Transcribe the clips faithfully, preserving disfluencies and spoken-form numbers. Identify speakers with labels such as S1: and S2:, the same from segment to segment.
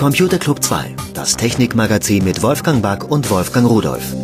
S1: Computer Club zwei, das Technikmagazin mit Wolfgang Back und Wolfgang Rudolph.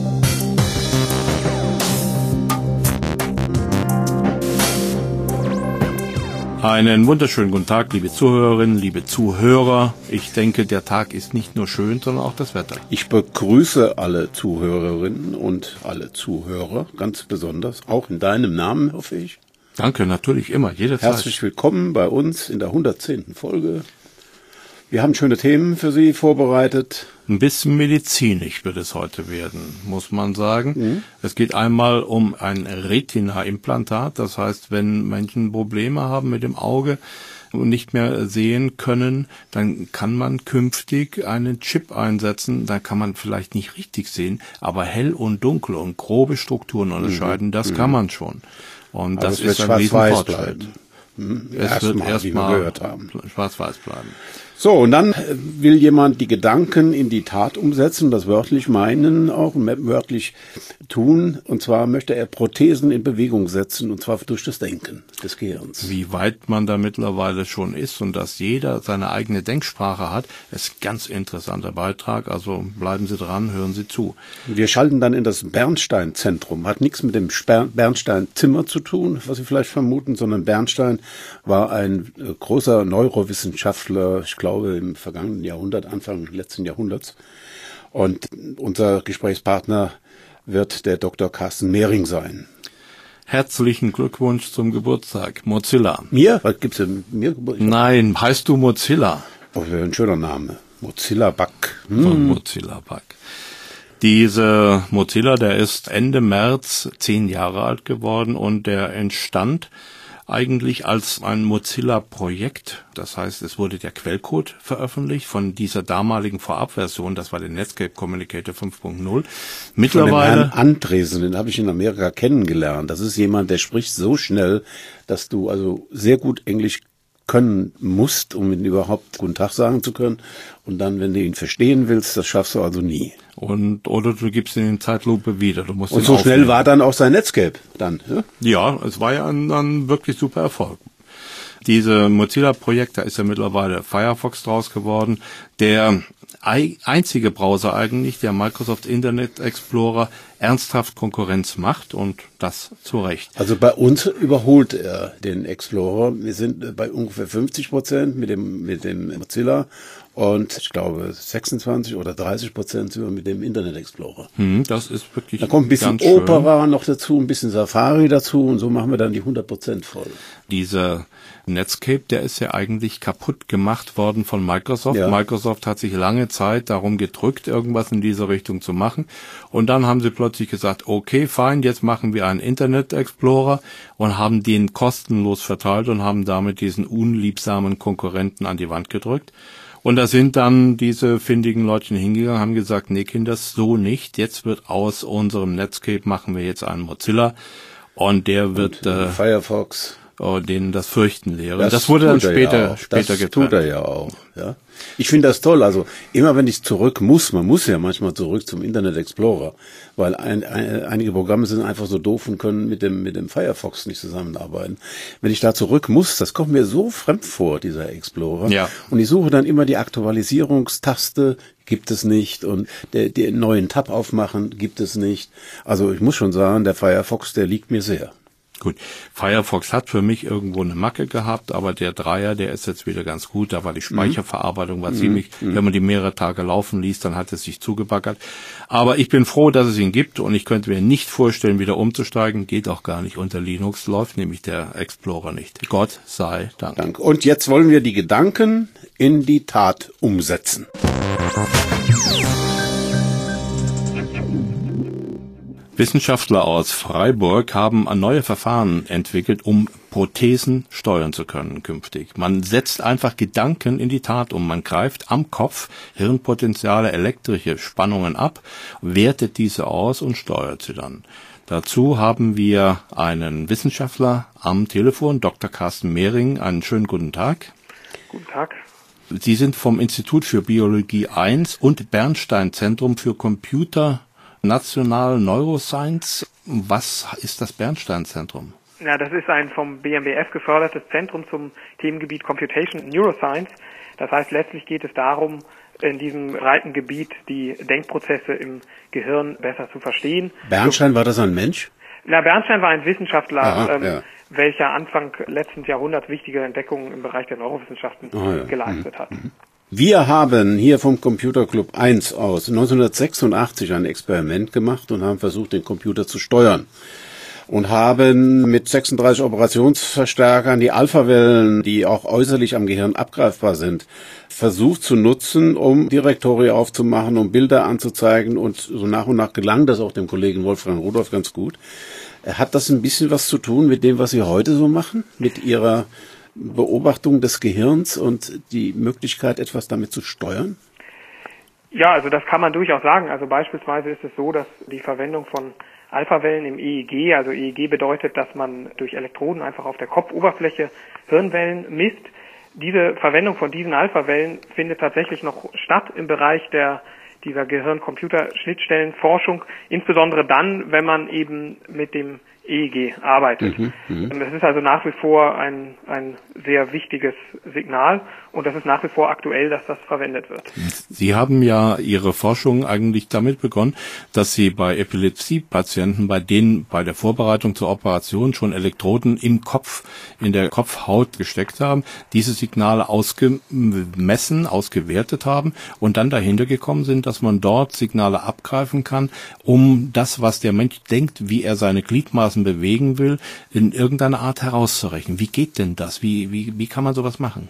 S2: Einen wunderschönen guten Tag, liebe Zuhörerinnen, liebe Zuhörer. Ich denke, der Tag ist nicht nur schön, sondern auch das Wetter.
S3: Ich begrüße alle Zuhörerinnen und alle Zuhörer, ganz besonders, auch in deinem Namen, hoffe ich.
S2: Danke, natürlich immer, jederzeit.
S3: Herzlich willkommen bei uns in der hundertzehnten Folge. Wir haben schöne Themen für Sie vorbereitet.
S2: Ein bisschen medizinisch wird es heute werden, muss man sagen. Mhm. Es geht einmal um ein Retina-Implantat. Das heißt, wenn Menschen Probleme haben mit dem Auge und nicht mehr sehen können, dann kann man künftig einen Chip einsetzen. Da kann man vielleicht nicht richtig sehen, aber hell und dunkel und grobe Strukturen unterscheiden, mhm. das mhm. kann man schon. Und
S3: aber
S2: das
S3: es
S2: ist ein Riesenfortschritt.
S3: Hm,
S2: es
S3: erst
S2: wird
S3: mal,
S2: erstmal schwarz-weiß bleiben.
S3: So, und dann will jemand die Gedanken in die Tat umsetzen, das wörtlich meinen, auch wörtlich tun. Und zwar möchte er Prothesen in Bewegung setzen, und zwar durch das Denken des Gehirns.
S2: Wie weit man da mittlerweile schon ist und dass jeder seine eigene Denksprache hat, ist ein ganz interessanter Beitrag. Also bleiben Sie dran, hören Sie zu.
S3: Wir schalten dann in das Bernstein-Zentrum. Hat nichts mit dem Bernstein-Zimmer zu tun, was Sie vielleicht vermuten, sondern Bernstein war ein großer Neurowissenschaftler, ich glaube, im vergangenen Jahrhundert, Anfang letzten Jahrhunderts. Und unser Gesprächspartner wird der Doktor Carsten Mehring sein.
S2: Herzlichen Glückwunsch zum Geburtstag, Mozilla.
S3: Mir? Was gibt's denn? Mir Geburtstag?
S2: Nein, heißt du Mozilla?
S3: Oh, wäre ein schöner Name. Mozilla Back.
S2: Hm. Von Mozilla Back. Diese Mozilla, der ist Ende März zehn Jahre alt geworden und der entstand eigentlich als ein Mozilla-Projekt. Das heißt, es wurde der Quellcode veröffentlicht von dieser damaligen Vorabversion, das war der Netscape Communicator fünf Punkt null. Mittlerweile.
S3: Von dem Herrn Andresen, den habe ich in Amerika kennengelernt. Das ist jemand, der spricht so schnell, dass du also sehr gut Englisch können musst, um ihn überhaupt Guten Tag sagen zu können. Und dann, wenn du ihn verstehen willst, das schaffst du also nie.
S2: Und oder du gibst ihn in Zeitlupe wieder. Du musst
S3: Und
S2: ihn
S3: so
S2: aufnehmen.
S3: Schnell war dann auch sein Netscape dann. Ja,
S2: ja es war ja ein, ein wirklich super Erfolg. Diese Mozilla-Projekt, da ist ja mittlerweile Firefox draus geworden. Der einzige Browser eigentlich, der Microsoft Internet Explorer ernsthaft Konkurrenz macht und das zu Recht.
S3: Also bei uns überholt er den Explorer. Wir sind bei ungefähr fünfzig Prozent mit dem, mit dem Mozilla und ich glaube sechsundzwanzig oder dreißig Prozent sind wir mit dem Internet Explorer.
S2: Hm, das ist wirklich.
S3: Da kommt ein bisschen
S2: ganz schön.
S3: Opera noch dazu, ein bisschen Safari dazu und so machen wir dann die hundert Prozent voll.
S2: Dieser Netscape, der ist ja eigentlich kaputt gemacht worden von Microsoft. Ja. Microsoft hat sich lange Zeit darum gedrückt, irgendwas in dieser Richtung zu machen. Und dann haben sie plötzlich gesagt, okay, fein, jetzt machen wir einen Internet Explorer und haben den kostenlos verteilt und haben damit diesen unliebsamen Konkurrenten an die Wand gedrückt. Und da sind dann diese findigen Leutchen hingegangen, haben gesagt, nee, Kinder, so nicht. Jetzt wird aus unserem Netscape machen wir jetzt einen Mozilla und der wird
S3: und, äh, Firefox.
S2: denen das Fürchten lehren.
S3: Das,
S2: das wurde dann später,
S3: ja
S2: später
S3: das
S2: getrennt.
S3: tut er ja auch, ja. Ich finde das toll. Also immer wenn ich zurück muss, man muss ja manchmal zurück zum Internet Explorer, weil ein, ein, einige Programme sind einfach so doof und können mit dem mit dem Firefox nicht zusammenarbeiten. Wenn ich da zurück muss, das kommt mir so fremd vor, dieser Explorer.
S2: Ja.
S3: Und ich suche dann immer die Aktualisierungstaste, gibt es nicht, und der, den neuen Tab aufmachen gibt es nicht. Also ich muss schon sagen, der Firefox, der liegt mir sehr.
S2: Gut, Firefox hat für mich irgendwo eine Macke gehabt, aber der Dreier, der ist jetzt wieder ganz gut. Da war die Speicherverarbeitung war mhm. ziemlich, mhm. wenn man die mehrere Tage laufen ließ, dann hat es sich zugebackert. Aber ich bin froh, dass es ihn gibt und ich könnte mir nicht vorstellen, wieder umzusteigen. Geht auch gar nicht. Unter Linux läuft nämlich der Explorer nicht. Gott sei Dank.
S3: Dank. Und jetzt wollen wir die Gedanken in die Tat umsetzen.
S2: Wissenschaftler aus Freiburg haben neue Verfahren entwickelt, um Prothesen steuern zu können künftig. Man setzt einfach Gedanken in die Tat um. Man greift am Kopf Hirnpotenziale, elektrische Spannungen ab, wertet diese aus und steuert sie dann. Dazu haben wir einen Wissenschaftler am Telefon, Doktor Carsten Mehring. Einen schönen guten Tag.
S4: Guten Tag.
S2: Sie sind vom Institut für Biologie eins und Bernstein Zentrum für Computer National Neuroscience. Was ist das Bernstein Zentrum?
S4: Ja, das ist ein vom B M B F gefördertes Zentrum zum Themengebiet Computation Neuroscience. Das heißt, letztlich geht es darum, in diesem breiten Gebiet die Denkprozesse im Gehirn besser zu verstehen.
S3: Bernstein, war das ein Mensch?
S4: Na, Bernstein war ein Wissenschaftler,
S3: Aha,
S4: ähm,
S3: ja.
S4: welcher Anfang letzten Jahrhunderts wichtige Entdeckungen im Bereich der Neurowissenschaften
S3: oh, ja.
S4: geleistet
S3: mhm.
S4: hat.
S3: Wir haben hier vom Computerclub eins aus neunzehnhundertsechsundachtzig ein Experiment gemacht und haben versucht, den Computer zu steuern. Und haben mit sechsunddreißig Operationsverstärkern die Alphawellen, die auch äußerlich am Gehirn abgreifbar sind, versucht zu nutzen, um Direktory aufzumachen, um Bilder anzuzeigen. Und so nach und nach gelang das auch dem Kollegen Wolfgang Rudolph ganz gut. Hat das ein bisschen was zu tun mit dem, was Sie heute so machen? Mit Ihrer Beobachtung des Gehirns und die Möglichkeit, etwas damit zu steuern?
S4: Ja, also das kann man durchaus sagen. Also beispielsweise ist es so, dass die Verwendung von Alphawellen im E E G, also E E G bedeutet, dass man durch Elektroden einfach auf der Kopfoberfläche Hirnwellen misst. Diese Verwendung von diesen Alphawellen findet tatsächlich noch statt im Bereich der dieser Gehirn-Computer-Schnittstellenforschung, insbesondere dann, wenn man eben mit dem E E G arbeitet. Mhm, das ist also nach wie vor ein, ein sehr wichtiges Signal und das ist nach wie vor aktuell, dass das verwendet wird.
S2: Sie haben ja Ihre Forschung eigentlich damit begonnen, dass Sie bei Epilepsie-Patienten, bei denen bei der Vorbereitung zur Operation schon Elektroden im Kopf, in der Kopfhaut gesteckt haben, diese Signale ausgemessen, ausgewertet haben und dann dahinter gekommen sind, dass man dort Signale abgreifen kann, um das, was der Mensch denkt, wie er seine Gliedmaßen bewegen will, in irgendeiner Art herauszurechnen. Wie geht denn das? Wie, wie, wie kann man sowas machen?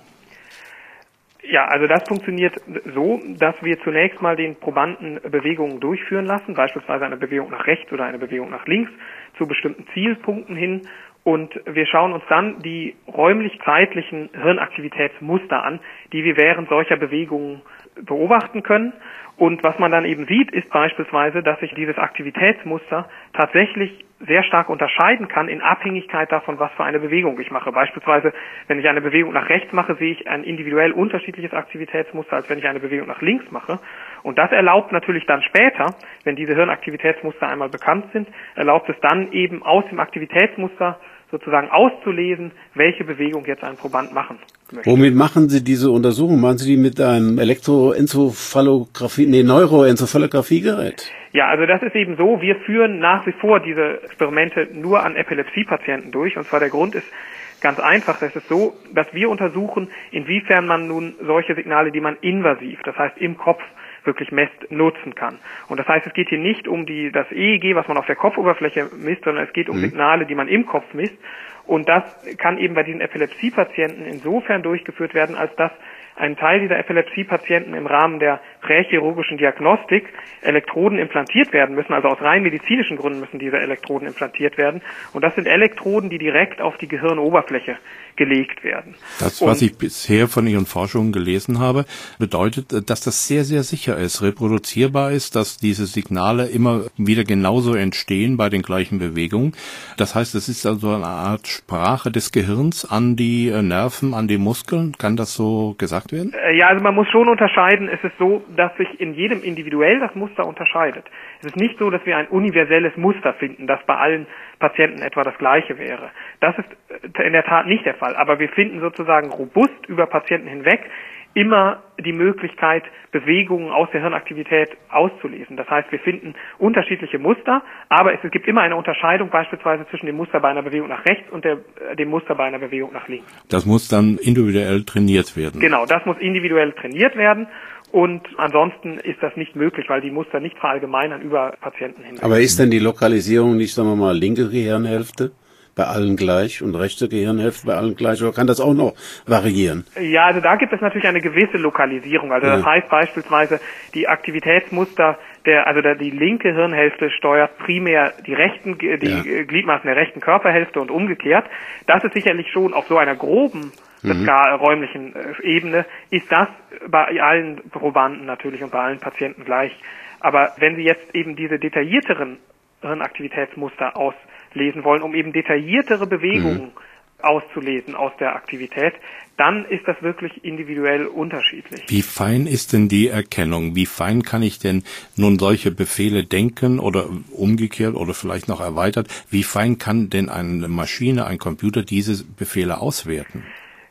S4: Ja, also das funktioniert so, dass wir zunächst mal den Probanden Bewegungen durchführen lassen, beispielsweise eine Bewegung nach rechts oder eine Bewegung nach links zu bestimmten Zielpunkten hin. Und wir schauen uns dann die räumlich-zeitlichen Hirnaktivitätsmuster an, die wir während solcher Bewegungen beobachten können. Und was man dann eben sieht, ist beispielsweise, dass sich dieses Aktivitätsmuster tatsächlich sehr stark unterscheiden kann in Abhängigkeit davon, was für eine Bewegung ich mache. Beispielsweise, wenn ich eine Bewegung nach rechts mache, sehe ich ein individuell unterschiedliches Aktivitätsmuster, als wenn ich eine Bewegung nach links mache. Und das erlaubt natürlich dann später, wenn diese Hirnaktivitätsmuster einmal bekannt sind, erlaubt es dann eben aus dem Aktivitätsmuster sozusagen auszulesen, welche Bewegung jetzt ein Proband machen möchte.
S3: Womit machen Sie diese Untersuchung? Machen Sie die mit einem Elektroenzephalographie, nee, Neuroenzephalographiegerät?
S4: Ja, also das ist eben so, wir führen nach wie vor diese Experimente nur an Epilepsiepatienten durch. Und zwar der Grund ist ganz einfach. Das ist so, dass wir untersuchen, inwiefern man nun solche Signale, die man invasiv, das heißt im Kopf, wirklich messt, nutzen kann. Und das heißt, es geht hier nicht um die das E E G, was man auf der Kopfoberfläche misst, sondern es geht um mhm. Signale, die man im Kopf misst. Und das kann eben bei diesen Epilepsiepatienten insofern durchgeführt werden, als dass ein Teil dieser Epilepsiepatienten im Rahmen der prächirurgischen Diagnostik Elektroden implantiert werden müssen. Also aus rein medizinischen Gründen müssen diese Elektroden implantiert werden. Und das sind Elektroden, die direkt auf die Gehirnoberfläche gelegt werden.
S2: Das, was ich bisher von Ihren Forschungen gelesen habe, bedeutet, dass das sehr, sehr sicher ist, reproduzierbar ist, dass diese Signale immer wieder genauso entstehen bei den gleichen Bewegungen. Das heißt, es ist also eine Art Sprache des Gehirns an die Nerven, an die Muskeln. Kann das so gesagt werden?
S4: Ja, also man muss schon unterscheiden. Es ist so, dass sich in jedem individuell das Muster unterscheidet. Es ist nicht so, dass wir ein universelles Muster finden, das bei allen Patienten etwa das gleiche wäre. Das ist in der Tat nicht der Fall. Aber wir finden sozusagen robust über Patienten hinweg immer die Möglichkeit, Bewegungen aus der Hirnaktivität auszulesen. Das heißt, wir finden unterschiedliche Muster, aber es gibt immer eine Unterscheidung beispielsweise zwischen dem Muster bei einer Bewegung nach rechts und der, dem Muster bei einer Bewegung nach links.
S2: Das muss dann individuell trainiert werden.
S4: Genau, das muss individuell trainiert werden. Und ansonsten ist das nicht möglich, weil die Muster nicht verallgemeinern über Patienten hinweg.
S3: Aber ist denn die Lokalisierung nicht, sagen wir mal, linke Gehirnhälfte bei allen gleich und rechte Gehirnhälfte bei allen gleich, oder kann das auch noch variieren?
S4: Ja, also da gibt es natürlich eine gewisse Lokalisierung. Also das ja. heißt beispielsweise, die Aktivitätsmuster der, also der, die linke Hirnhälfte steuert primär die rechten, die ja. Gliedmaßen der rechten Körperhälfte und umgekehrt. Das ist sicherlich schon auf so einer groben mhm. räumlichen Ebene, ist das bei allen Probanden natürlich und bei allen Patienten gleich. Aber wenn Sie jetzt eben diese detaillierteren Hirnaktivitätsmuster auslesen wollen, um eben detailliertere Bewegungen mhm. auszulesen aus der Aktivität, dann ist das wirklich individuell unterschiedlich.
S2: Wie fein ist denn die Erkennung? Wie fein kann ich denn nun solche Befehle denken oder umgekehrt oder vielleicht noch erweitert? Wie fein kann denn eine Maschine, ein Computer diese Befehle auswerten?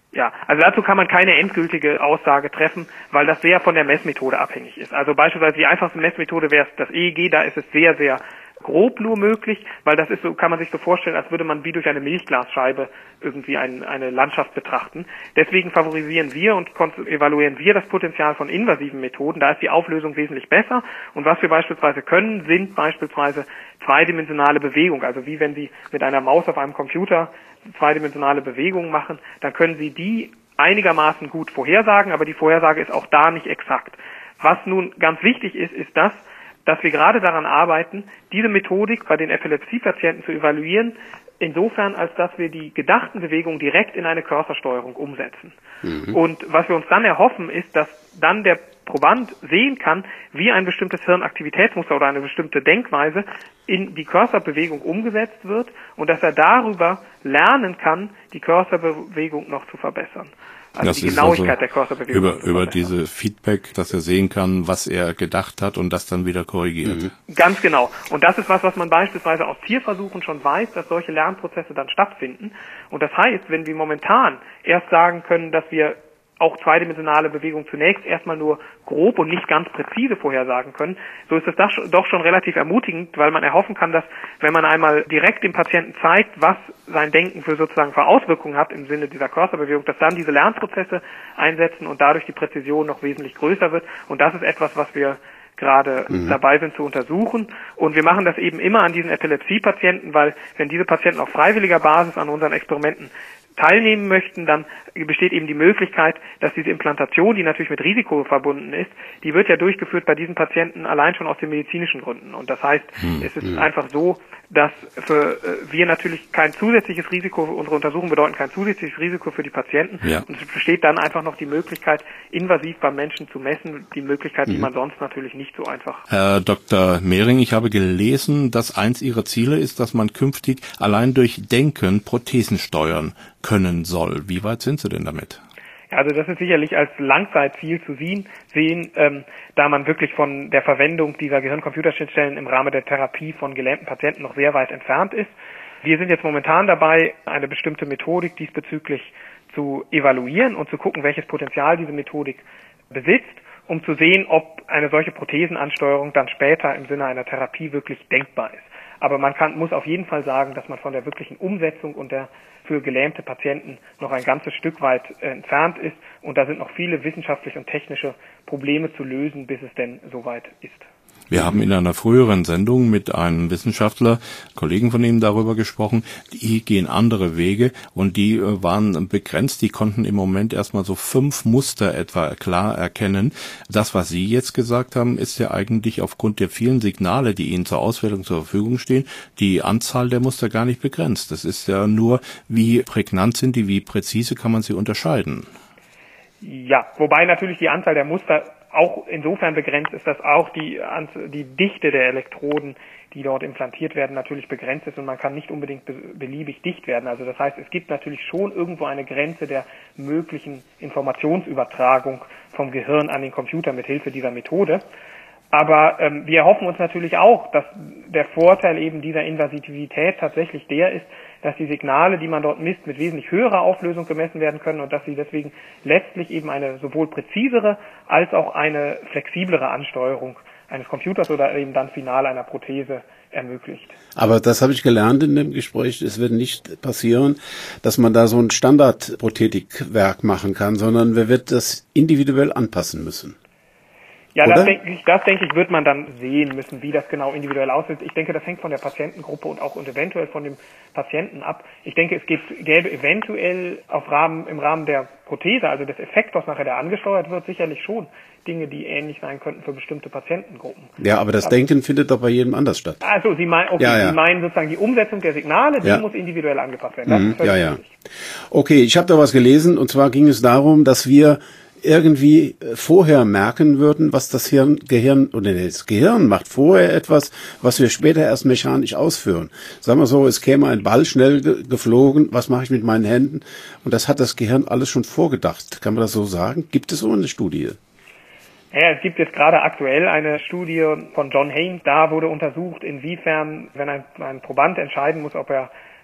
S4: Ja, also dazu kann man keine endgültige Aussage treffen, weil das sehr von der Messmethode abhängig ist. Also beispielsweise die einfachste Messmethode wäre das E E G, da ist es sehr, sehr grob nur möglich, weil das ist so, kann man sich so vorstellen, als würde man wie durch eine Milchglasscheibe irgendwie ein, eine Landschaft betrachten. Deswegen favorisieren wir und evaluieren wir das Potenzial von invasiven Methoden. Da ist die Auflösung wesentlich besser. Und was wir beispielsweise können, sind beispielsweise zweidimensionale Bewegung. Also wie wenn Sie mit einer Maus auf einem Computer zweidimensionale Bewegungen machen, dann können Sie die einigermaßen gut vorhersagen, aber die Vorhersage ist auch da nicht exakt. Was nun ganz wichtig ist, ist das, dass wir gerade daran arbeiten, diese Methodik bei den Epilepsiepatienten zu evaluieren, insofern, als dass wir die gedachten Bewegungen direkt in eine Cursorsteuerung umsetzen. Mhm. Und was wir uns dann erhoffen, ist, dass dann der Proband sehen kann, wie ein bestimmtes Hirnaktivitätsmuster oder eine bestimmte Denkweise in die Cursorbewegung umgesetzt wird und dass er darüber lernen kann, die Cursorbewegung noch zu verbessern. Also
S2: das
S4: die
S2: ist
S4: Genauigkeit
S2: also
S4: der Cursorbewegung.
S2: Über, über diese Feedback, dass er sehen kann, was er gedacht hat und das dann wieder korrigiert.
S4: Mhm. Ganz genau. Und das ist was, was man beispielsweise aus Tierversuchen schon weiß, dass solche Lernprozesse dann stattfinden. Und das heißt, wenn wir momentan erst sagen können, dass wir auch zweidimensionale Bewegung zunächst erstmal nur grob und nicht ganz präzise vorhersagen können, so ist es doch schon relativ ermutigend, weil man erhoffen kann, dass wenn man einmal direkt dem Patienten zeigt, was sein Denken für sozusagen für Auswirkungen hat im Sinne dieser Cursorbewegung, dass dann diese Lernprozesse einsetzen und dadurch die Präzision noch wesentlich größer wird. Und das ist etwas, was wir gerade mhm. dabei sind zu untersuchen. Und wir machen das eben immer an diesen Epilepsiepatienten, weil wenn diese Patienten auf freiwilliger Basis an unseren Experimenten teilnehmen möchten, dann besteht eben die Möglichkeit, dass diese Implantation, die natürlich mit Risiko verbunden ist, die wird ja durchgeführt bei diesen Patienten allein schon aus den medizinischen Gründen. Und das heißt, hm, es ist hm. einfach so, dass für äh, wir natürlich kein zusätzliches Risiko, unsere Untersuchungen bedeuten kein zusätzliches Risiko für die Patienten. Ja. Und es besteht dann einfach noch die Möglichkeit, invasiv beim Menschen zu messen, die Möglichkeit, hm. die man sonst natürlich nicht so einfach.
S2: Herr Doktor Mehring, ich habe gelesen, dass eins Ihrer Ziele ist, dass man künftig allein durch Denken Prothesen steuern können soll. Wie weit sind Sie denn damit?
S4: Ja, also das ist sicherlich als Langzeitziel zu sehen, sehen ähm, da man wirklich von der Verwendung dieser Gehirn-Computer-Schnittstellen im Rahmen der Therapie von gelähmten Patienten noch sehr weit entfernt ist. Wir sind jetzt momentan dabei, eine bestimmte Methodik diesbezüglich zu evaluieren und zu gucken, welches Potenzial diese Methodik besitzt, um zu sehen, ob eine solche Prothesenansteuerung dann später im Sinne einer Therapie wirklich denkbar ist. Aber man kann, muss auf jeden Fall sagen, dass man von der wirklichen Umsetzung und der für gelähmte Patienten noch ein ganzes Stück weit äh, entfernt ist. Und da sind noch viele wissenschaftliche und technische Probleme zu lösen, bis es denn soweit ist.
S2: Wir haben in einer früheren Sendung mit einem Wissenschaftler, Kollegen von ihm, darüber gesprochen, die gehen andere Wege und die äh, waren begrenzt, die konnten im Moment erstmal so fünf Muster etwa klar erkennen. Das, was Sie jetzt gesagt haben, ist ja eigentlich aufgrund der vielen Signale, die Ihnen zur Auswertung zur Verfügung stehen, die Anzahl der Muster gar nicht begrenzt. Das ist ja nur, wie prägnant sind die, wie präzise kann man sie unterscheiden.
S4: Ja, wobei natürlich die Anzahl der Muster auch insofern begrenzt ist, dass auch die, die Dichte der Elektroden, die dort implantiert werden, natürlich begrenzt ist und man kann nicht unbedingt beliebig dicht werden. Also das heißt, es gibt natürlich schon irgendwo eine Grenze der möglichen Informationsübertragung vom Gehirn an den Computer mit Hilfe dieser Methode. Aber ähm, wir erhoffen uns natürlich auch, dass der Vorteil eben dieser Invasivität tatsächlich der ist, dass die Signale, die man dort misst, mit wesentlich höherer Auflösung gemessen werden können und dass sie deswegen letztlich eben eine sowohl präzisere als auch eine flexiblere Ansteuerung eines Computers oder eben dann final einer Prothese ermöglicht.
S3: Aber das habe ich gelernt in dem Gespräch, es wird nicht passieren, dass man da so ein Standardprothetikwerk machen kann, sondern man wird das individuell anpassen müssen.
S4: Ja, das denke ich, das denke ich, wird man dann sehen müssen, wie das genau individuell aussieht. Ich denke, das hängt von der Patientengruppe und auch und eventuell von dem Patienten ab. Ich denke, es gibt, gäbe eventuell auf Rahmen, im Rahmen der Prothese, also des Effektors nachher, der angesteuert wird, sicherlich schon Dinge, die ähnlich sein könnten für bestimmte Patientengruppen.
S3: Ja, aber das aber, Denken findet doch bei jedem anders statt.
S4: Also Sie meinen, okay, ja, ja. Sie meinen sozusagen die Umsetzung der Signale, die ja. muss individuell angepasst werden. Das
S3: mhm,
S4: ist
S3: ja, ja. Okay, ich habe da was gelesen und zwar ging es darum, dass wir irgendwie vorher merken würden, was das Hirn, Gehirn oder das Gehirn macht vorher etwas, was wir später erst mechanisch ausführen. Sagen wir so, es käme ein Ball schnell ge- geflogen, was mache ich mit meinen Händen? Und das hat das Gehirn alles schon vorgedacht. Kann man das so sagen? Gibt es so eine Studie?
S4: Ja, es gibt jetzt gerade aktuell eine Studie von John Haynes. Da wurde untersucht, inwiefern, wenn ein, ein Proband entscheiden muss, ob er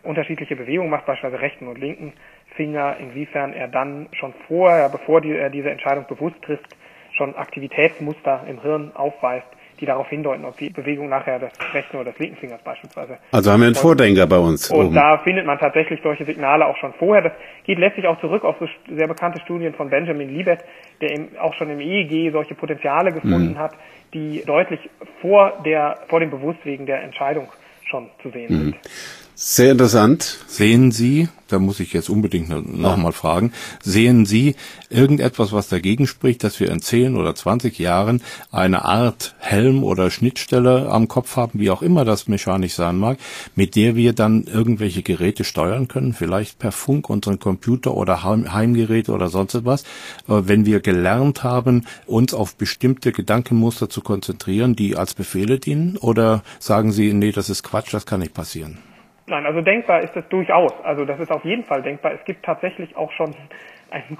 S4: unterschiedliche Bewegungen macht, beispielsweise rechten und linken Finger, inwiefern er dann schon vorher, bevor die, er diese Entscheidung bewusst trifft, schon Aktivitätsmuster im Hirn aufweist, die darauf hindeuten, ob die Bewegung nachher des rechten oder des linken Fingers beispielsweise.
S3: Also haben wir einen Vordenker bei uns.
S4: Und
S3: oben.
S4: Da findet man tatsächlich solche Signale auch schon vorher. Das geht letztlich auch zurück auf so sehr bekannte Studien von Benjamin Libet, der eben auch schon im E E G solche Potenziale gefunden mhm. hat, die deutlich vor der, vor dem Bewusstwegen der Entscheidung schon zu sehen mhm. sind.
S3: Sehr interessant.
S2: Sehen Sie, da muss ich jetzt unbedingt noch mal fragen, sehen Sie irgendetwas, was dagegen spricht, dass wir in zehn oder zwanzig Jahren eine Art Helm oder Schnittstelle am Kopf haben, wie auch immer das mechanisch sein mag, mit der wir dann irgendwelche Geräte steuern können, vielleicht per Funk unseren Computer oder Heimgeräte oder sonst etwas, wenn wir gelernt haben, uns auf bestimmte Gedankenmuster zu konzentrieren, die als Befehle dienen? Oder sagen Sie, nee, das ist Quatsch, das kann nicht passieren?
S4: Nein, also denkbar ist das durchaus. Also das ist auf jeden Fall denkbar. Es gibt tatsächlich auch schon einen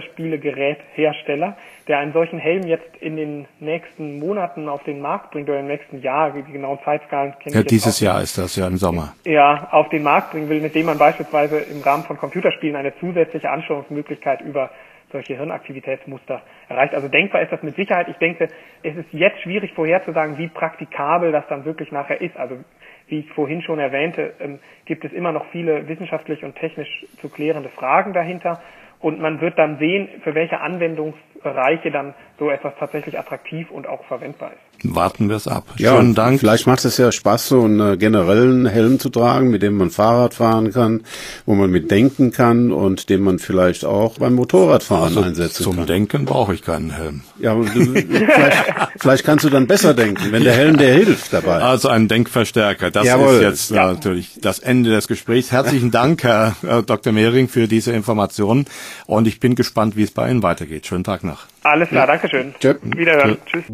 S4: Computerspielegeräthersteller, der einen solchen Helm jetzt in den nächsten Monaten auf den Markt bringt oder im nächsten Jahr. Die genauen Zeitskalen kenne ich
S2: ja,
S4: jetzt
S2: dieses
S4: auch
S2: Jahr
S4: nicht.
S2: Ist das ja im Sommer.
S4: Ja, auf den Markt bringen will, mit dem man beispielsweise im Rahmen von Computerspielen eine zusätzliche Ansteuerungsmöglichkeit über solche Hirnaktivitätsmuster erreicht. Also denkbar ist das mit Sicherheit. Ich denke, es ist jetzt schwierig vorherzusagen, wie praktikabel das dann wirklich nachher ist. Also wie ich vorhin schon erwähnte, ähm, gibt es immer noch viele wissenschaftlich und technisch zu klärende Fragen dahinter. Und man wird dann sehen, für welche Anwendungsbereiche dann so etwas tatsächlich attraktiv und auch verwendbar ist.
S2: Warten wir es ab.
S3: Ja,
S2: Schönen Dank.
S3: Vielleicht macht es ja Spaß, so einen generellen Helm zu tragen, mit dem man Fahrrad fahren kann, wo man mit denken kann und den man vielleicht auch beim Motorradfahren
S2: also
S3: einsetzen
S2: zum
S3: kann.
S2: Zum Denken brauche ich keinen Helm.
S3: Ja, aber du, vielleicht, vielleicht kannst du dann besser denken, wenn der Helm dir hilft dabei.
S2: Also ein Denkverstärker. Das
S3: Jawohl.
S2: ist jetzt ja. natürlich das Ende des Gesprächs. Herzlichen Dank, Herr Doktor Mehring, für diese Informationen. Und ich bin gespannt, wie es bei Ihnen weitergeht. Schönen Tag noch.
S4: Alles klar, ja. Dankeschön.
S3: Tschö.
S4: Wiederhören. Tschüss.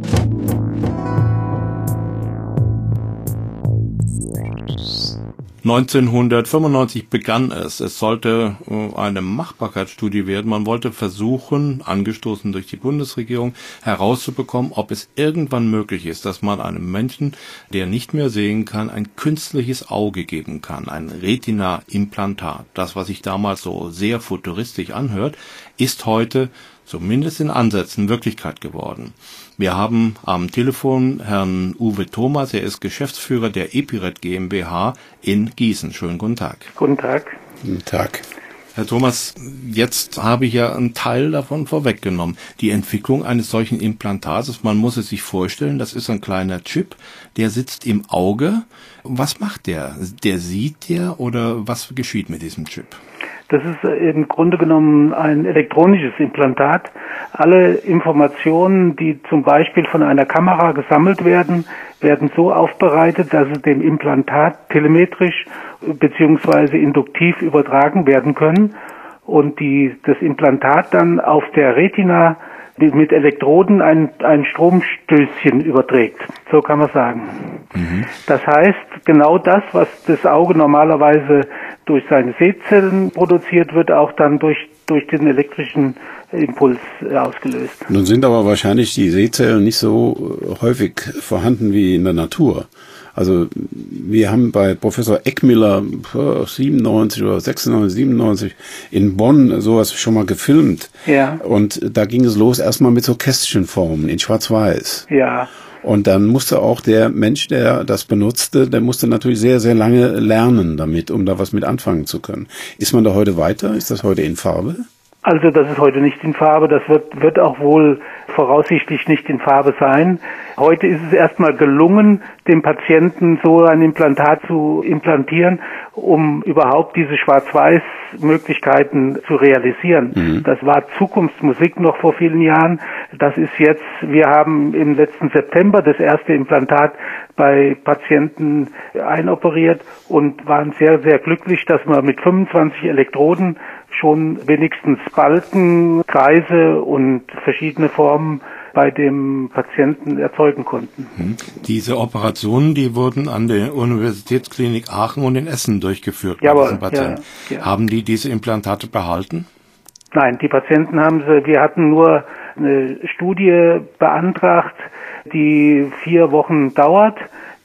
S2: neunzehnhundertfünfundneunzig begann es. Es sollte eine Machbarkeitsstudie werden. Man wollte versuchen, angestoßen durch die Bundesregierung, herauszubekommen, ob es irgendwann möglich ist, dass man einem Menschen, der nicht mehr sehen kann, ein künstliches Auge geben kann, ein Retina-Implantat. Das, was sich damals so sehr futuristisch anhört, ist heute zumindest in Ansätzen Wirklichkeit geworden. Wir haben am Telefon Herrn Uwe Thomas, er ist Geschäftsführer der Epiret GmbH in Gießen. Schönen guten Tag.
S5: Guten Tag.
S3: Guten Tag.
S2: Herr Thomas, jetzt habe ich ja einen Teil davon vorweggenommen. Die Entwicklung eines solchen Implantates, man muss es sich vorstellen, das ist ein kleiner Chip, der sitzt im Auge. Was macht der? Der sieht der oder was geschieht mit diesem Chip?
S5: Das ist im Grunde genommen ein elektronisches Implantat. Alle Informationen, die zum Beispiel von einer Kamera gesammelt werden, werden so aufbereitet, dass sie dem Implantat telemetrisch beziehungsweise induktiv übertragen werden können und die, das Implantat dann auf der Retina mit Elektroden ein, ein Stromstößchen überträgt. So kann man sagen. Mhm. Das heißt, genau das, was das Auge normalerweise durch seine Sehzellen produziert, wird auch dann durch, durch den elektrischen Impuls ausgelöst.
S3: Nun sind aber wahrscheinlich die Sehzellen nicht so häufig vorhanden wie in der Natur. Also wir haben bei Professor Eckmiller siebenundneunzig oder sechsundneunzig, siebenundneunzig in Bonn sowas schon mal gefilmt.
S5: Ja.
S3: Und da ging es los erstmal mit so Kästchenformen in Schwarz-Weiß.
S5: Ja.
S3: Und dann musste auch der Mensch, der das benutzte, der musste natürlich sehr, sehr lange lernen damit, um da was mit anfangen zu können. Ist man da heute weiter? Ist das heute in Farbe?
S5: Also das ist heute nicht in Farbe, das wird, wird auch wohl voraussichtlich nicht in Farbe sein. Heute ist es erstmal gelungen, dem Patienten so ein Implantat zu implantieren, um überhaupt diese Schwarz-Weiß-Möglichkeiten zu realisieren. Mhm. Das war Zukunftsmusik noch vor vielen Jahren. Das ist jetzt, wir haben im letzten September das erste Implantat bei Patienten einoperiert und waren sehr, sehr glücklich, dass wir mit fünfundzwanzig Elektroden schon wenigstens Balken, Kreise und verschiedene Formen bei dem Patienten erzeugen konnten.
S2: Diese Operationen, die wurden an der Universitätsklinik Aachen und in Essen durchgeführt bei diesen Patienten. Ja, ja. Haben die diese Implantate behalten?
S5: Nein, die Patienten haben sie, wir hatten nur eine Studie beantragt, die vier Wochen dauert.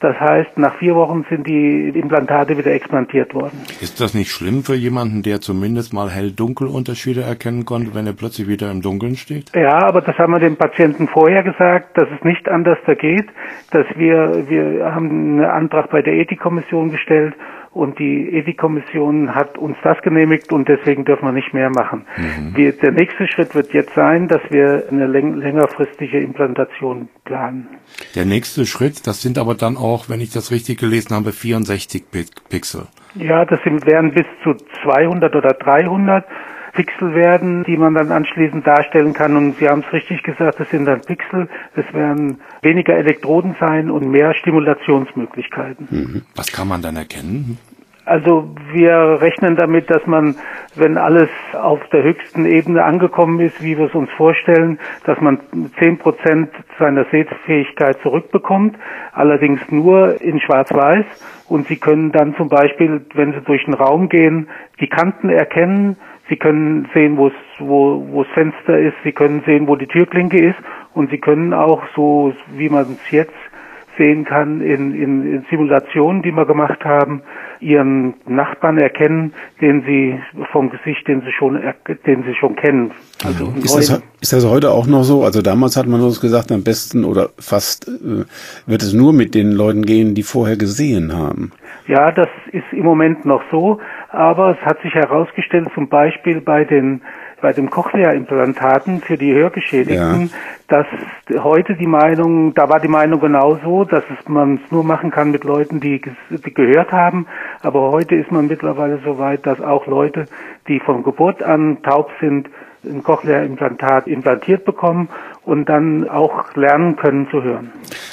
S5: Das heißt, nach vier Wochen sind die Implantate wieder explantiert worden.
S2: Ist das nicht schlimm für jemanden, der zumindest mal Hell-Dunkel-Unterschiede erkennen konnte, wenn er plötzlich wieder im Dunkeln steht?
S5: Ja, aber das haben wir dem Patienten vorher gesagt, dass es nicht anders da geht, dass wir, wir haben einen Antrag bei der Ethikkommission gestellt und die Ethikkommission hat uns das genehmigt und deswegen dürfen wir nicht mehr machen. Mhm. Wir, der nächste Schritt wird jetzt sein, dass wir eine läng- längerfristige Implantation planen.
S2: Der nächste Schritt, das sind aber dann auch, wenn ich das richtig gelesen habe, vierundsechzig Pixel.
S5: Ja, das sind, werden bis zu zweihundert oder dreihundert Pixel werden, die man dann anschließend darstellen kann. Und Sie haben es richtig gesagt, das sind dann Pixel. Es werden weniger Elektroden sein und mehr Stimulationsmöglichkeiten.
S2: Mhm. Was kann man dann erkennen?
S5: Also wir rechnen damit, dass man, wenn alles auf der höchsten Ebene angekommen ist, wie wir es uns vorstellen, dass man zehn Prozent seiner Sehfähigkeit zurückbekommt, allerdings nur in Schwarz-Weiß. Und Sie können dann zum Beispiel, wenn Sie durch den Raum gehen, die Kanten erkennen. Sie können sehen, wo es, wo, wo das Fenster ist. Sie können sehen, wo die Türklinke ist. Und Sie können auch so, wie man es jetzt sehen kann, in, in, in Simulationen, die wir gemacht haben, Ihren Nachbarn erkennen, den Sie vom Gesicht, den Sie schon, den Sie schon kennen. Also
S3: ist, das, ist das heute auch noch so? Also damals hat man uns gesagt, am besten oder fast äh, wird es nur mit den Leuten gehen, die vorher gesehen haben.
S5: Ja, das ist im Moment noch so, aber es hat sich herausgestellt, zum Beispiel bei den bei den Cochlea-Implantaten für die Hörgeschädigten, ja, dass heute die Meinung, da war die Meinung genauso, dass es, man es nur machen kann mit Leuten, die, die gehört haben, aber heute ist man mittlerweile so weit, dass auch Leute, die von Geburt an taub sind, ein Cochlea-Implantat implantiert bekommen und dann auch lernen können zu hören.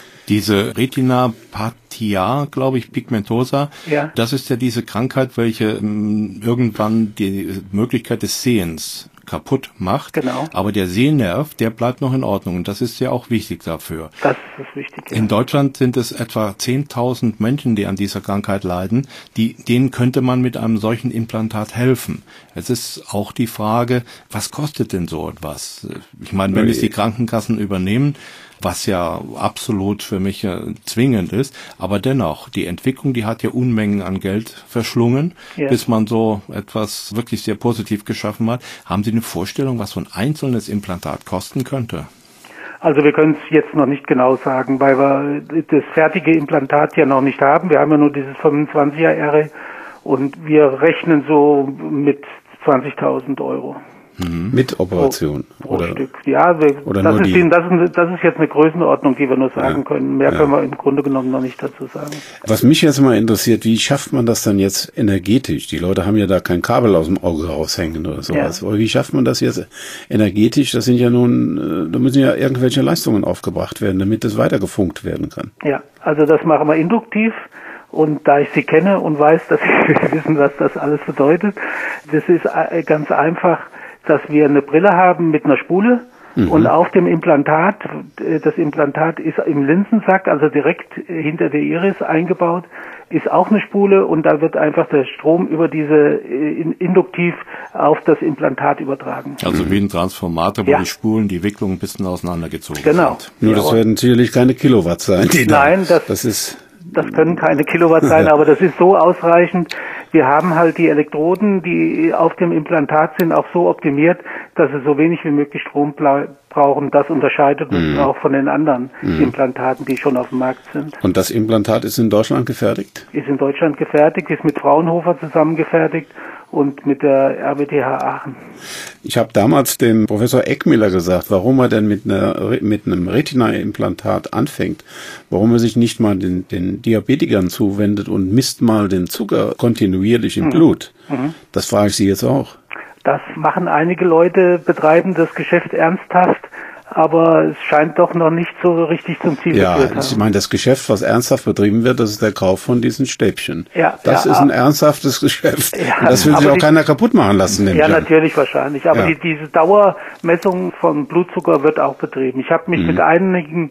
S2: Diese Retinapathia, glaube ich, pigmentosa,
S5: ja,
S2: das ist ja diese Krankheit, welche ähm, irgendwann die Möglichkeit des Sehens kaputt macht.
S5: Genau.
S2: Aber der Sehnerv, der bleibt noch in Ordnung. Und das ist ja auch wichtig dafür.
S5: Das ist wichtig, ja.
S2: In Deutschland sind es etwa zehntausend Menschen, die an dieser Krankheit leiden. Die, denen könnte man mit einem solchen Implantat helfen. Es ist auch die Frage, was kostet denn so etwas? Ich meine, wenn es die Krankenkassen übernehmen, was ja absolut für mich äh, zwingend ist, aber dennoch, die Entwicklung, die hat ja Unmengen an Geld verschlungen, ja, bis man so etwas wirklich sehr positiv geschaffen hat. Haben Sie eine Vorstellung, was so ein einzelnes Implantat kosten könnte?
S5: Also wir können es jetzt noch nicht genau sagen, weil wir das fertige Implantat ja noch nicht haben. Wir haben ja nur dieses fünfundzwanziger R und wir rechnen so mit zwanzigtausend Euro.
S3: Mhm. Mit Operation?
S5: Pro, pro
S3: oder,
S5: Stück. Ja, wir,
S3: oder
S5: das,
S3: nur
S5: ist
S3: die,
S5: die, das, ist, das ist jetzt eine Größenordnung, die wir nur sagen
S3: ja,
S5: können. Mehr
S3: ja.
S5: können wir im Grunde genommen noch nicht dazu sagen.
S3: Was mich jetzt mal interessiert, wie schafft man das dann jetzt energetisch? Die Leute haben ja da kein Kabel aus dem Auge raushängen oder sowas. Ja. Wie schafft man das jetzt energetisch? Das sind ja nun, da müssen ja irgendwelche Leistungen aufgebracht werden, damit das weitergefunkt werden kann.
S5: Ja, also das machen wir induktiv. Und da ich Sie kenne und weiß, dass Sie wissen, was das alles bedeutet, das ist ganz einfach, dass wir eine Brille haben mit einer Spule, mhm, und auf dem Implantat, das Implantat ist im Linsensack, also direkt hinter der Iris eingebaut, ist auch eine Spule und da wird einfach der Strom über diese induktiv auf das Implantat übertragen.
S2: Also wie ein Transformator, wo, ja, die Spulen, die Wicklung ein bisschen auseinandergezogen,
S5: genau,
S2: sind.
S3: Nur das werden sicherlich keine Kilowatt sein. Die
S5: Nein,
S3: da,
S5: das,
S3: das ist...
S5: Das können keine Kilowatt sein, aber das ist so ausreichend. Wir haben halt die Elektroden, die auf dem Implantat sind, auch so optimiert, dass sie so wenig wie möglich Strom brauchen. Das unterscheidet uns, mm, auch von den anderen mm. Implantaten, die schon auf dem Markt sind.
S3: Und das Implantat ist in Deutschland gefertigt?
S5: Ist in Deutschland gefertigt, ist mit Fraunhofer zusammen gefertigt und mit der R W T H Aachen.
S3: Ich habe damals dem Professor Eckmiller gesagt, warum er denn mit, einer, mit einem Retina-Implantat anfängt, warum er sich nicht mal den, den Diabetikern zuwendet und misst mal den Zucker kontinuierlich im, mhm, Blut. Mhm. Das frage ich Sie jetzt auch.
S5: Das machen einige Leute, betreiben das Geschäft ernsthaft, aber es scheint doch noch nicht so richtig zum Ziel
S3: ja,
S5: geführt haben.
S3: Ja, ich meine, das Geschäft, was ernsthaft betrieben wird, das ist der Kauf von diesen Stäbchen.
S5: Ja,
S3: das
S5: ja,
S3: ist ein ernsthaftes Geschäft.
S5: Ja,
S3: und das will sich auch die, keiner kaputt machen lassen.
S5: Ja, natürlich wahrscheinlich. Aber ja, die, diese Dauermessung von Blutzucker wird auch betrieben. Ich habe mich, mhm, mit einigen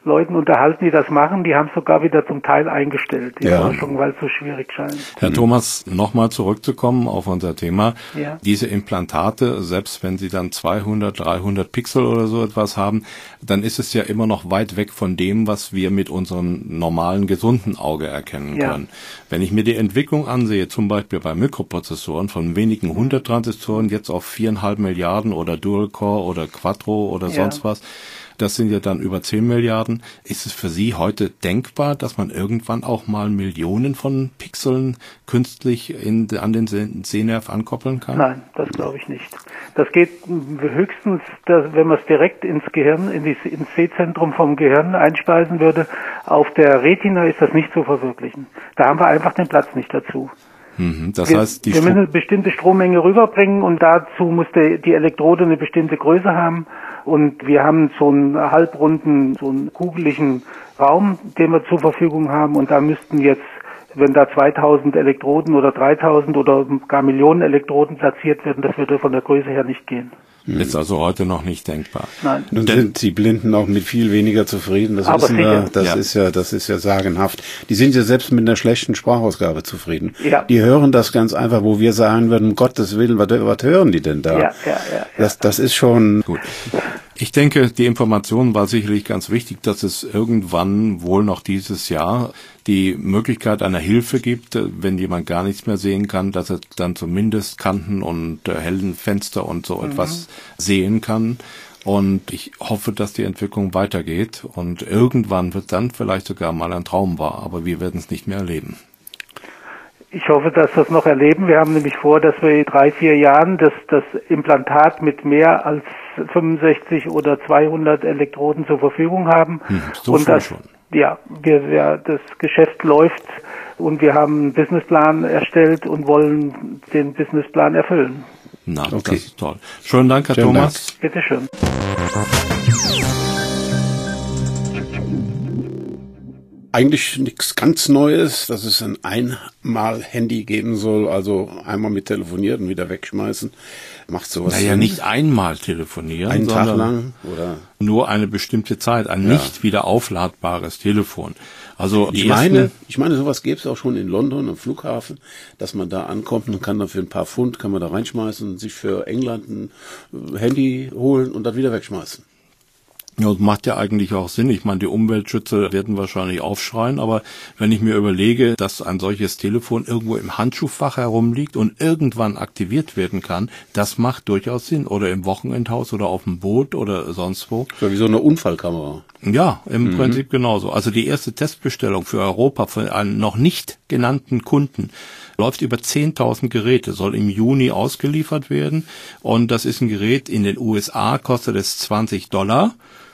S5: Leuten unterhalten, die das machen. Die haben es sogar wieder zum Teil eingestellt, die
S3: ja.
S5: Forschung, weil es so schwierig scheint.
S2: Herr Thomas, nochmal zurückzukommen auf unser Thema.
S5: Ja.
S2: Diese Implantate, selbst wenn sie dann zweihundert, dreihundert Pixel oder so etwas haben, dann ist es ja immer noch weit weg von dem, was wir mit unserem normalen, gesunden Auge erkennen
S5: ja.
S2: können. Wenn ich mir die Entwicklung ansehe, zum Beispiel bei Mikroprozessoren von wenigen hundert Transistoren jetzt auf viereinhalb Milliarden oder Dual-Core oder Quattro oder
S5: ja.
S2: sonst was, das sind ja dann über zehn Milliarden. Ist es für Sie heute denkbar, dass man irgendwann auch mal Millionen von Pixeln künstlich in, an den Sehnerv ankoppeln kann?
S5: Nein, das glaube ich nicht. Das geht höchstens, dass, wenn man es direkt ins Gehirn, in die, ins Sehzentrum vom Gehirn einspeisen würde. Auf der Retina ist das nicht zu verwirklichen. Da haben wir einfach den Platz nicht dazu.
S2: Mhm, das
S5: wir,
S2: heißt, die
S5: wir müssen eine bestimmte Strommenge rüberbringen und dazu muss die, die Elektrode eine bestimmte Größe haben. Und wir haben so einen halbrunden, so einen kugeligen Raum, den wir zur Verfügung haben. Und da müssten jetzt, wenn da zweitausend Elektroden oder dreitausend oder gar Millionen Elektroden platziert werden, das würde von der Größe her nicht gehen.
S2: Ist also heute noch nicht denkbar.
S5: Nein.
S3: Nun sind die Blinden auch mit viel weniger zufrieden. Das
S5: Aber
S3: wissen wir.
S5: sicher.
S3: Das
S2: Ja.
S3: ist ja, das ist ja sagenhaft. Die sind ja selbst mit einer schlechten Sprachausgabe zufrieden.
S5: Ja.
S3: Die hören das ganz einfach, wo wir sagen würden, um Gottes Willen, was, was hören die denn da?
S5: Ja, ja, ja, ja.
S3: Das, das ist schon
S2: Gut. Ich denke, die Information war sicherlich ganz wichtig, dass es irgendwann wohl noch dieses Jahr die Möglichkeit einer Hilfe gibt, wenn jemand gar nichts mehr sehen kann, dass er dann zumindest Kanten und äh, hellen Fenster und so mhm. etwas sehen kann. Und ich hoffe, dass die Entwicklung weitergeht und irgendwann wird dann vielleicht sogar mal ein Traum wahr, aber wir werden es nicht mehr erleben.
S5: Ich hoffe, dass wir es noch erleben. Wir haben nämlich vor, dass wir in drei, vier Jahren das, das Implantat mit mehr als fünfundsechzig oder zweihundert Elektroden zur Verfügung haben.
S2: Hm, so
S5: und das,
S2: schon.
S5: Ja, wir, wir, das Geschäft läuft und wir haben einen Businessplan erstellt und wollen den Businessplan erfüllen.
S2: Na,
S3: Okay.
S2: das ist toll. Schönen Dank, Herr
S3: Schönen
S2: Thomas.
S5: Dank. Bitte schön.
S3: eigentlich nichts ganz Neues, dass es ein Einmal-Handy geben soll, also einmal mit telefonieren und wieder wegschmeißen. Macht sowas
S2: Naja,
S3: Sinn?
S2: nicht einmal telefonieren,
S3: Einen Tag
S2: sondern
S3: lang oder
S2: nur eine bestimmte Zeit, ein
S3: Ja.
S2: nicht wieder aufladbares Telefon. Also die
S3: ich meine,
S2: ersten,
S3: ich meine, sowas gäbe es auch schon in London am Flughafen, dass man da ankommt und kann dann für ein paar Pfund kann man da reinschmeißen und sich für England ein äh, Handy holen und dann wieder wegschmeißen.
S2: ja, das macht ja eigentlich auch Sinn. Ich meine, die Umweltschützer werden wahrscheinlich aufschreien, aber wenn ich mir überlege, dass ein solches Telefon irgendwo im Handschuhfach herumliegt und irgendwann aktiviert werden kann, das macht durchaus Sinn. Oder im Wochenendhaus oder auf dem Boot oder sonst wo.
S3: So wie so eine Unfallkamera.
S2: Ja, im
S3: Mhm.
S2: Prinzip genauso. Also die erste Testbestellung für Europa von einem noch nicht genannten Kunden läuft über zehntausend Geräte, soll im Juni ausgeliefert werden. Und das ist ein Gerät, in den U S A kostet es zwanzig Dollar.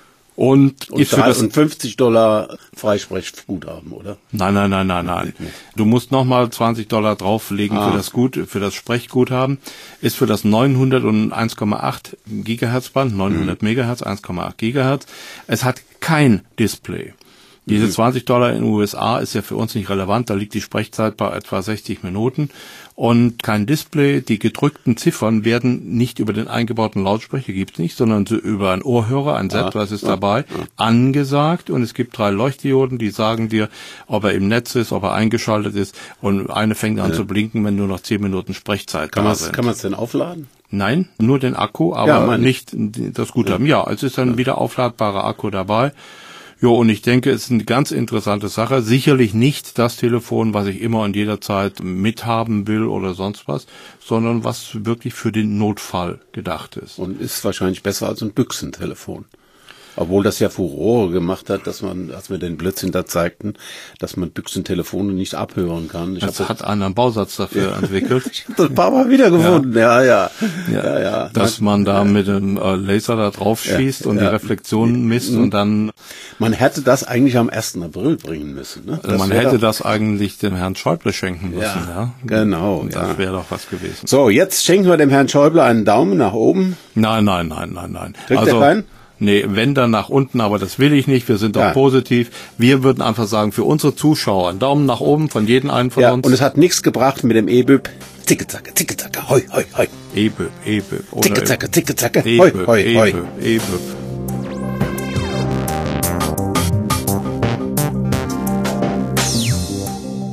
S2: Und,
S3: Und,
S2: ist für das,
S3: und fünfzig Dollar Freisprechguthaben, oder?
S2: nein, nein, nein, nein, nein. Du musst nochmal zwanzig Dollar drauflegen
S3: Ah.
S2: für das Gut, für das Sprechguthaben. Ist für das neunhundert und eins Komma acht Gigahertz Band, neunhundert
S3: Mhm.
S2: Megahertz, eins Komma acht Gigahertz. Es hat kein Display. Diese zwanzig Dollar in den U S A ist ja für uns nicht relevant, da liegt die Sprechzeit bei etwa sechzig Minuten und kein Display. Die gedrückten Ziffern werden nicht über den eingebauten Lautsprecher, gibt's nicht, sondern so über einen Ohrhörer, ein
S3: Ah,
S2: Z, was ist
S3: ah,
S2: dabei, angesagt und es gibt drei Leuchtdioden, die sagen dir, ob er im Netz ist, ob er eingeschaltet ist und eine fängt an
S3: Ja.
S2: zu blinken, wenn nur noch zehn Minuten Sprechzeit
S3: Kann
S2: da
S3: man
S2: sind.
S3: kann man es denn aufladen?
S2: Nein, nur den Akku, aber
S3: Ja, meine
S2: nicht
S3: ich.
S2: das Guthaben. Ja, es ist ein wieder aufladbarer Akku dabei. Jo, und ich denke, es ist eine ganz interessante Sache. Sicherlich nicht das Telefon, was ich immer und jederzeit mithaben will oder sonst was, sondern was wirklich für den Notfall gedacht ist.
S3: Und ist wahrscheinlich besser als ein Büchsentelefon. Obwohl das ja Furore gemacht hat, dass man, als wir den Blödsinn da zeigten, dass man Büchsentelefone nicht abhören kann. Ich
S2: Das
S3: hab
S2: hat einer einen Bausatz dafür entwickelt.
S3: Ich hab das ein paar Mal wieder gefunden. Ja, ja. Ja, ja. ja.
S2: Dass man da mit dem äh, Laser da drauf schießt
S3: Ja,
S2: und
S3: ja.
S2: die Reflexion misst und dann,
S3: Man hätte das eigentlich am ersten April bringen müssen. Ne? Das
S2: man
S3: wär
S2: hätte
S3: doch-
S2: das eigentlich dem Herrn Schäuble schenken müssen. Ja,
S3: Ja, genau.
S2: Das
S3: Ja.
S2: wäre doch was gewesen.
S3: So, jetzt schenken wir dem Herrn Schäuble einen Daumen nach oben.
S2: Nein, nein, nein, nein, nein.
S3: Kriegt
S2: also,
S3: er keinen?
S2: Nee, wenn dann nach unten, aber das will ich nicht. Wir sind doch
S3: Ja.
S2: positiv. Wir würden einfach sagen, für unsere Zuschauer, einen Daumen nach oben von jedem einen von
S3: Ja,
S2: uns.
S3: und es hat nichts gebracht mit dem E-Büb. Zicke, zacke, zicke, zacke, hoi, hoi, hoi.
S2: E-Büb, E-Büb. oder
S3: Zicke, zacke, zicke, zacke, hoi,
S2: E-Büb,
S3: hoi, hoi.
S2: E-Büb, E-Büb.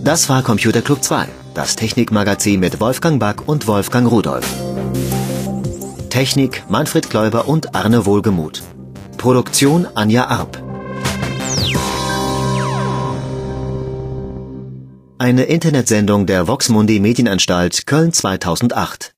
S1: Das war Computer Club zwei, das Technikmagazin mit Wolfgang Back und Wolfgang Rudolf. Technik Manfred Kläuber und Arne Wohlgemuth. Produktion Anja Arp. Eine Internetsendung der Vox Mundi Medienanstalt Köln zweitausendacht.